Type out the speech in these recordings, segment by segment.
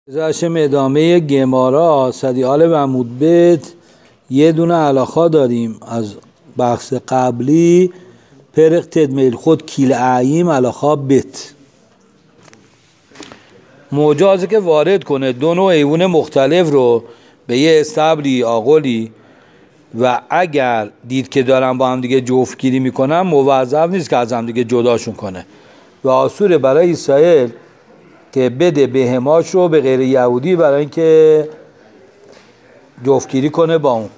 ازشم ادامه گمارا صدیال و مدبت یه دونه علاقه داریم از بحث قبلی پرق تدمیل خود کیل عیم علاقه بت مجازه که وارد کنه دو نوع حیوان مختلف رو به یه استبلی آقلی و اگر دید که دارن با هم دیگه جفتگیری میکنن موظف نیست که از هم دیگه جداشون کنه و آسوره برای اسرائیل که بده بهماش رو به غیر یهودی برای اینکه جفتگیری کنه با اون.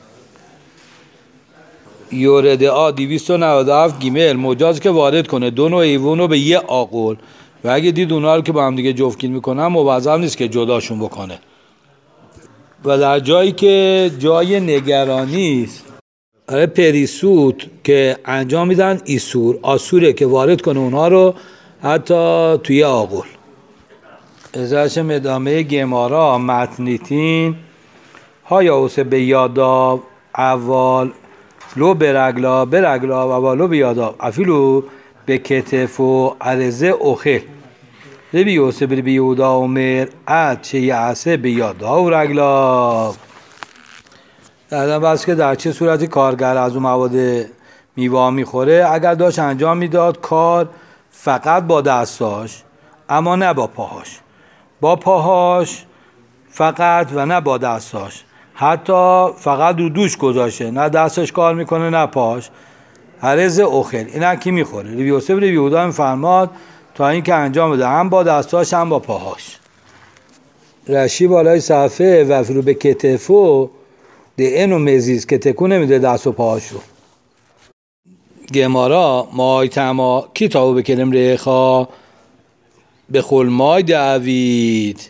یورده 297 گیمل مجاز که وارد کنه دو نوع حیوان رو به یه آقل و اگه دید اونا رو که با هم دیگه جفتگیری میکنن موظف نیست که جداشون بکنه و در جایی که جای نگرانی است برای پریسوت که انجام میدن ایسور آسوره که وارد کنه اونها رو حتی توی آقل. ازشم ادامه گمارا متنیتین های اوسه به یادا اول لو برگلا و اولو به یادا افیلو به کتف و عرضه اوخه ربی اوسه بری به یودا عمر اد چه یعصه به یادا و رگلا. در بس که در چه صورتی کارگر از اون مواد میوه میخوره اگر داشت انجام میداد کار فقط با دستاش اما نه با پاهاش، با پاهاش فقط و نه با دستاش، حتی فقط رو دوش گذاشته نه دستش کار میکنه نه پاش عرض اوخل این کی میخوره. ربی یوسف ربی یهودا فرماد تا این که انجام بده هم با دستاش هم با پاهاش. رشی بالای صفحه و فرو به کتفو ده اینو مزیز که تکون نمیده دست و پاهاشو. گمارا مای تما کتابو بکنم ریخا به خلمای دعوید.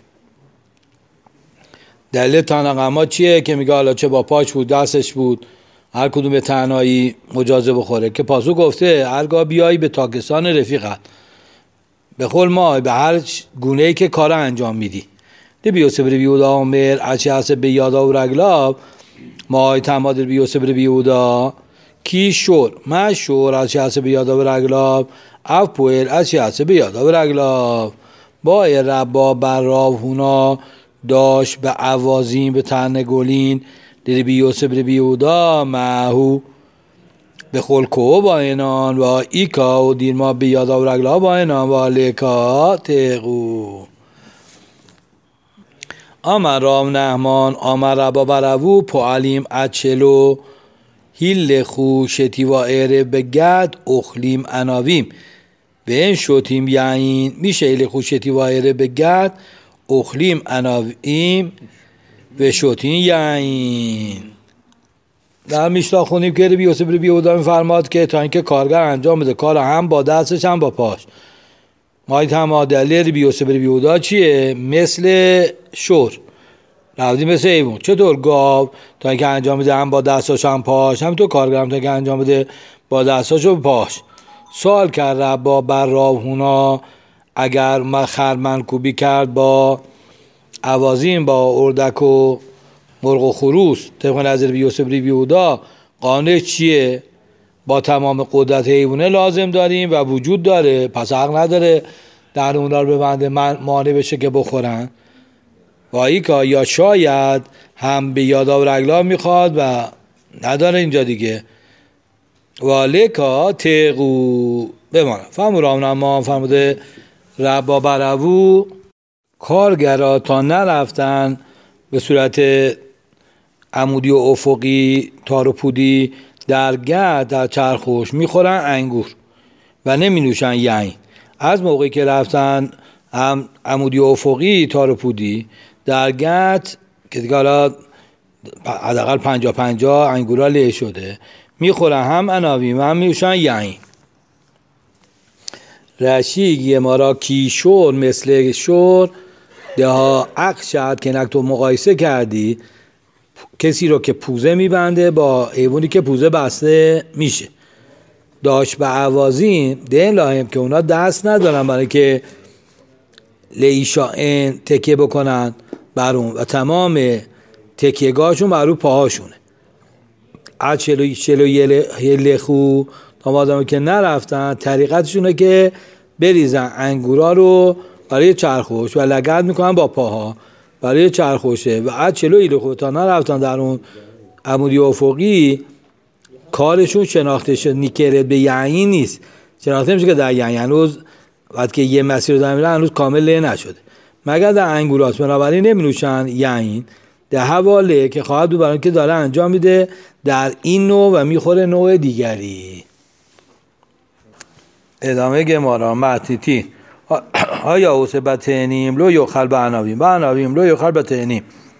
دلیل تناقما چیه که میگه حالا چه با پاش بود دستش بود هر کدوم به تنهایی مجازه بخوره که پاسو گفته هرگاه بیایی به تاکستان رفیقت به خلمای به هر گونه‌ای که کار انجام میدی دی بیوسه بری بیودا عمر اچه هست به یادا و رگلاب مای تمادر بیوسه بری بیودا کی شور من شور اچه هست به یادا و رگلاب اف پویل اچه هست به یادا و رگلاب با ربا براو هونا داشت به عوازین به تنگولین دیری بیوسه بری بیودا محو به خلکو با اینان و ایکا و دیر ما بیادا و رگلا با اینان و لکا تقو آمر رام نهمان آمر ربا برو پوالیم اچلو هیل خو شتی و ایره بگد اخلیم اناویم به این شوتیم یعین میشه هیل خو شتی و ایره بگد اخلیم اناویم و شوتین یعین. در میشتا خونیم که ربی یوسف ربی یهودا فرماد که تا اینکه کارگر انجام بده کار هم با دستش هم با پاش مایت هم دلیل ربی یوسف ربی یهودا چیه؟ مثل شور رفتی مثل ایمون چطور گاو تا اینکه انجام بده هم با دستاش هم پاش هم تو کارگر هم تا اینکه انجام بده با دستاش و پاش. سوال کرد ربا بر راهونا اگر خرمنکوبی کرد با عوازین با اردک و مرغ و خروس طبق نظر یوسف ربی یهودا قانع چیه؟ با تمام قدرت حیوانه لازم داریم و وجود داره پس حق نداره در اونا رو ببنده مانع بشه که بخورن و ایکا یا شاید هم به یادا و رگلا میخواد و نداره اینجا دیگه والکا تقو بمانه. فهمو رامنما فرموده ربا برو کارگرا تا نرفتن به صورت عمودی و افقی تار و پودی در گرد در چرخوش میخورن انگور و نمی نوشن یین. از موقعی که رفتن عمودی و افقی تار و پودی در گرد که دیگه حالا حداقل 50-50 انگورا له شده میخورن هم اناویم هم میوشن یین. رشیگی ما را کی شور مثل شور ده ها عقل شد که نک تو مقایسه کردی کسی رو که پوزه میبنده با حیوانی که پوزه بسته میشه داشت به عوازین ده لاهم که اونا دست ندارن برای که لیشائن تکیه بکنن بر اون و تمام تکیهگاهشون بر اون پاهاشونه از چلو یه خو تا مادامی که نرفتن طریقتشونه که بریزن انگورا رو برای چرخوش و لگد میکنن با پاها برای چرخوشه و از 40 ایلخو تا نرفتن در اون عمودی افقی کارشون شناخته شد. نیکرت به یعین نیست، شناخته میشه که در یعین هنوز وقتی که یه مسیر رو دارن میرن هنوز کامل نشده مگر در انگوراست. بنابراین نمی‌نوشن یعین در حواله که خواهد بود برای اینکه داره انجام میده در این نوع و میخوره نوع دیگری. ادامه گمارا متنیتی آیا اوسه بتنیم لو یخل بعناویم لو یخل بتنیم.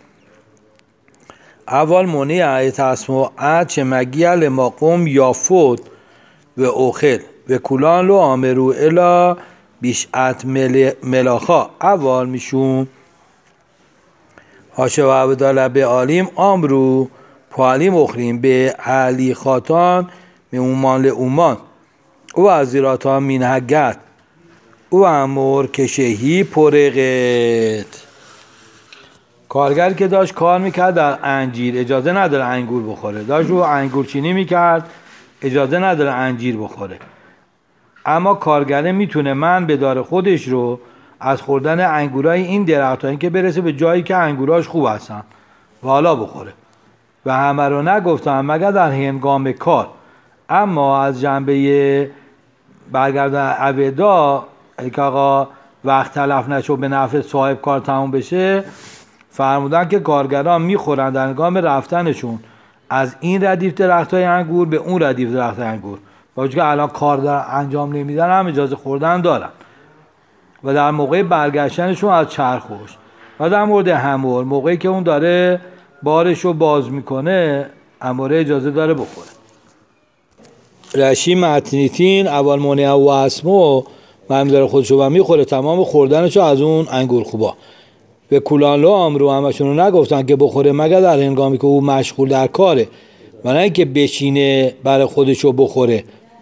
اول منیع تسمعت چه مگیل مقوم یافت و اوخل و کلان لو آمرو الا بیشعت ملاخا. اول میشون هاشه و عبدالله به عالیم آمرو پالیم اخریم به علی خاتان می اومان لعومان او ازیراتان مینهگت او امور کشهی پرقت. کارگر که داشت کار میکرد در انجیر اجازه نداره انگور بخوره، داشت رو انگور چینی میکرد اجازه نداره انجیر بخوره، اما کارگره میتونه من به دار خودش رو از خوردن انگورای این درخت تا اینکه برسه به جایی که انگوراش خوب هستن و حالا بخوره. و همه رو نگفتم مگر در هنگام کار. اما از جنبه برگردن عبدا که آقا وقت تلف نشو به نفع صاحب کار تموم بشه، فرمودن که کارگران میخورن در هنگام رفتنشون از این ردیف درختای انگور به اون ردیف درخت انگور، با که الان کار انجام نمیدن هم اجازه خوردن دارن، و در موقع برگشتنشون از چرخوش. و در مورد همور موقعی که اون داره بارشو باز میکنه اموره اجازه داره بخوره. رشی متنیتین اول منیع و اسمو من داره خودشو و میخوره تمام خوردنشو از اون انگور خوبا. و کلانلو آمرو همشون رو نگفتن که بخوره مگر در هنگامی که او مشغول در کاره و نه اینکه بشینه برای خودشو بخوره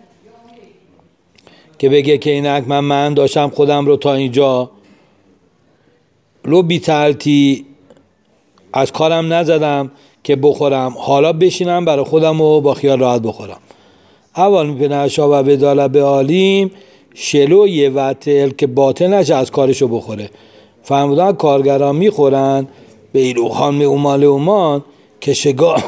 که بگه که اینک من داشتم خودم رو تا اینجا لو بی تلتی از کارم نزدم که بخورم، حالا بشینم برای خودم رو با خیال راحت بخورم. اول میپنشا و بداله به عالیم شلو یه وطل که باطل نشه از کارشو بخوره. فرمودن کارگران میخورن به ایلوخان می اومان که شگاه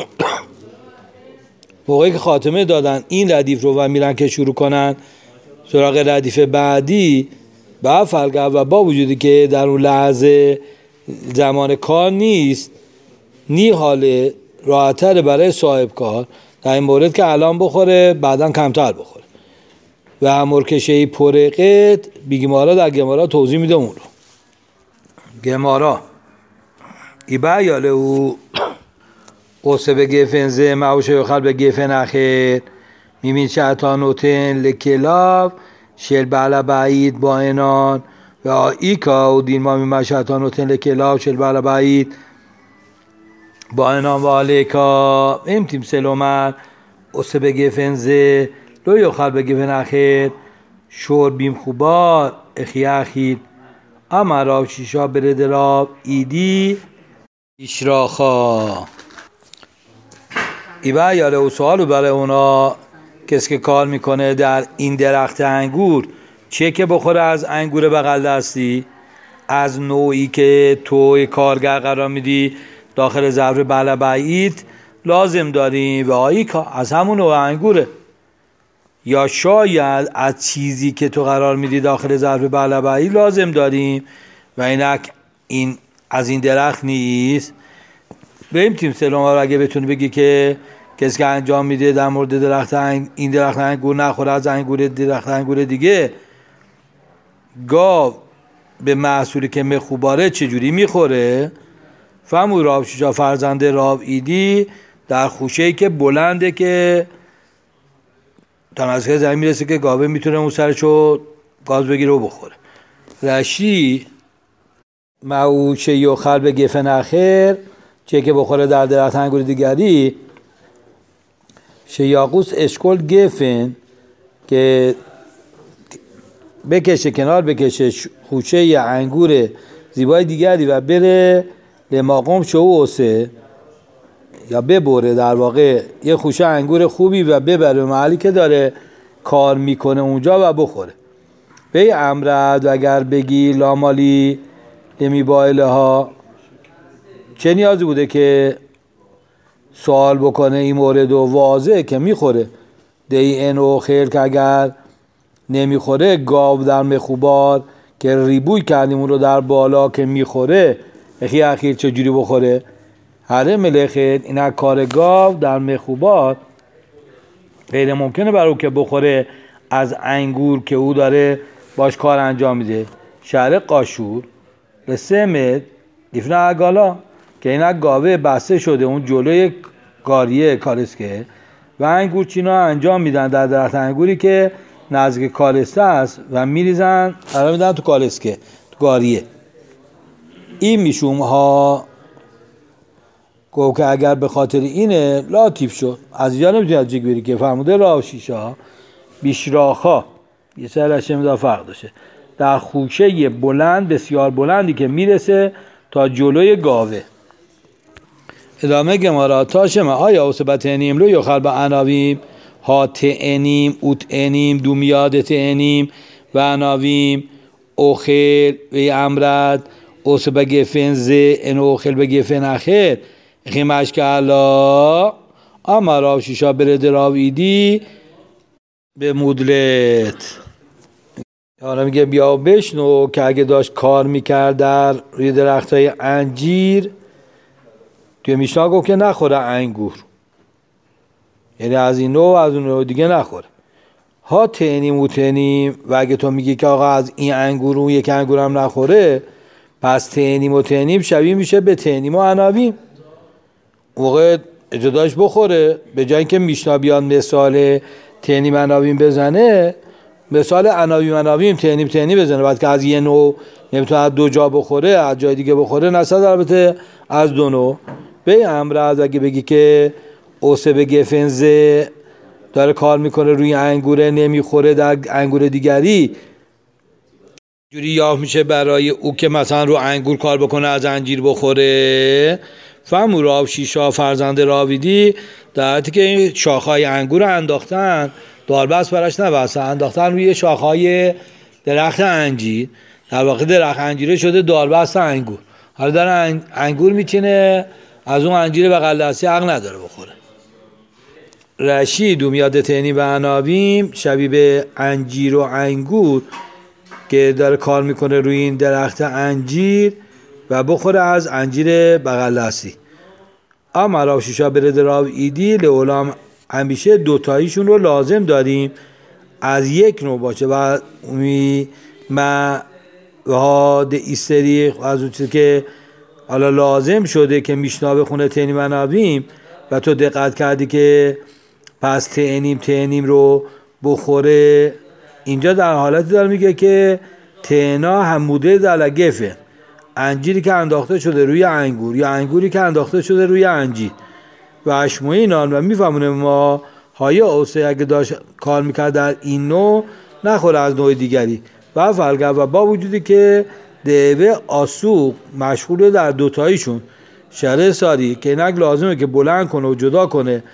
موقعی که خاتمه دادن این ردیف رو و میرن که شروع کنن سراغ ردیف بعدی با فلگه و با وجودی که در اون لحظه زمان کار نیست نی حال راحتر برای صاحب کار در این مورد که الان بخوره بعدا کمتر بخوره. و امور کشهی پرقت بی گمارا در گمارا توضیح میده اون رو. گمارا ایبا یاله او قصه به گفنزه معوشه یخل به گفن اخیر میمین شعطانوتن لکلاف شل بلا بعید با اینان و ایکا و دین ما میمین شعطانوتن لکلاف شل بلا بعید با اینان و آلیکا امتیم سلومن قصه به گفنزه لو یخل به گفن اخیر شور بیم خوبار اخی اخیر اما راب شیشا برد راب ایدی اشراخا. ایبا یاله او سوالو برای اونا کسی که کار میکنه در این درخت انگور چه که بخوره از انگور بغل دستی از نوعی که توی کارگر قرار میدی داخل ظرف بله بعید لازم داریم و آیکا از همون نوع انگوره، یا شاید از چیزی که تو قرار میدی داخل ظرف بله بعید لازم داریم و اینک این از این درخت نیست. بریم تیم سلام رو اگه بتونی بگی که کسی که انجام میده در مورد درخت این درخت انگور نخوره از انگور درخت انگور دیگه گاو به محصولی که مخوباره چجوری میخوره. فهمو راب شیشا فرزنده راب ایدی در خوشه‌ای که بلنده که تا نزدیک زمین میرسه که گاوه میتونه اون سرشو گاز بگیره و بخوره. رشی معوشه یخل به گفن اخیر چه که بخوره در درخت انگور دیگری شیاقوس اشکل گفن که بکشه کنار بکشه خوشه ی انگور زیبای دیگری و بره لماقوم شو اوسه یا ببره در واقع یه خوشه انگور خوبی و ببره به محلی که داره کار میکنه اونجا و بخوره. به امرد و اگر بگی لامالی لمی بایله ها چه نیازی بوده که سوال بکنه این مورد و واضحه که میخوره. دی ان و خیر که اگر نمیخوره، گاو در مخوبار که ریبوی کردیم اون رو در بالا که میخوره، اخی اخیر چجوری بخوره؟ هره ملخت این کار گاو در مخوبار غیر ممکنه برای که بخوره از انگور که او داره باش کار انجام میده. شهر قاشور به 3 متر دیفنه اگالا که این گاوه بسته شده اون جلوی گاریه کالسکه و انگور چینا انجام میدن در درخت انگوری که نزدیک کالسته است و میریزن قرار میدن تو کالسکه، تو گاریه. این میشوم ها گفت که اگر به خاطر اینه لاتیف شد. از اینجا نمیتونی از جیگ بری که فرموده راه شیشا بیشراخا یه سرش مدار فرق داشته در خوشه بلند بسیار بلندی که میرسه تا جلوی گاوه. ادامه گمارا تاشمه آیا اصبت انیم رو یخل با عناویم ها تعنیم اوت انیم دومیاد تعنیم و عناویم اوخل و امرد اصبه گفن زه ان اوخل به گفن اخر خیمش که علا اما راو شیشا برده راویدی به مدلت. حالا میگه بیا بشنو که اگه داشت کار میکرد در روی درخت های انجیر، توی میشنا گفت که نخوره انگور، یعنی از این نوع از اون نوع دیگه نخوره. ها تعنیم و تعنیم و اگه تو میگی که آقا از این انگور اون یک انگور هم نخوره، پس تعنیم و تعنیم شبیه میشه به تعنیم و عناویم. موقع اجاداش بخوره، به جای اینکه میشنا بیان مثال تعنیم عناویم بزنه، مثال عناویم تعنیم بزنه. بعد که از یه نوع نمیتونه از 2 جا بخوره، از جای دیگه بخوره، نصد البته از 2 نوع. به امرد اگه بگی که اوسه به گفنزه داره کار میکنه روی انگوره نمیخوره در انگور دیگری، جوری یافت میشه برای او که مثلا رو انگور کار بکنه از انجیر بخوره. فهمو راو شیشا فرزند راویدی در حالتی که این شاخهای انگور رو انداختن، داربست براش نبستن، انداختن روی شاخهای درخت انجیر، در واقع درخت انجیره شده داربست انگور. حالا داره انگور میچینه، از اون انجیر بغل دستی حق نداره بخوره. رشید دومیاد تعنی و عناویم شبیه به انجیر و انگور که داره کار میکنه روی این درخت انجیر و بخوره از انجیر بغل دستی. اما راو شیشا برد راو ایدی لعلام همیشه 2 تاییشون رو لازم داریم از یک نوع باشه و ما هاد ایستریخ از اون چیزی که حالا لازم شده که میشنا بخونه تعنیم عناویم و تو دقت کردی که پس تعنیم رو بخوره. اینجا در حالتی داره میگه که تعنا هموده در گفه، انجیری که انداخته شده روی انگور یا انگوری که انداخته شده روی انجیر و اشموی نان. و میفهمونه ما های اوسه اگه داشت کار میکرد در این نوع نخوره از نوع دیگری و فلگه و با وجودی که دوه آسوق مشغول در 2 تاییشون شره ساری که اینک لازمه که بلند کنه و جدا کنه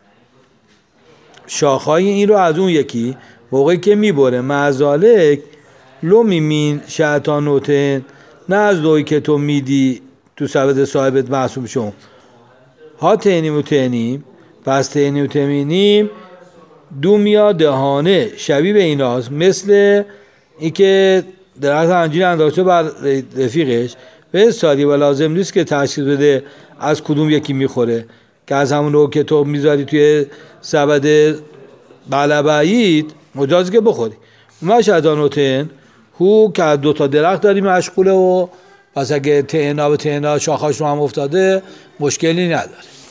شاخهای این رو از اون یکی موقعی که میبره معزالک لو میمین شیطانوتن نه از نوعی که تو میدی تو سبد صاحبت محسوب شون. ها تعنیم و تعنیم پس تعنیم و تعنیم دومیا دهانه شبیه به ایناست، مثل این که درخت انجیر انداخته بر رفیقش به سادی و لازم نیست که تشخیص بده از کدوم یکی میخوره، که از همون نوع که تو میذاری توی سبد بلبعید مجازی که بخوری. اون شیطانوتن هو که از 2 تا درخت داری مشغوله و پس اگه تعنا به تعنا شاخاش رو هم افتاده مشکلی نداره.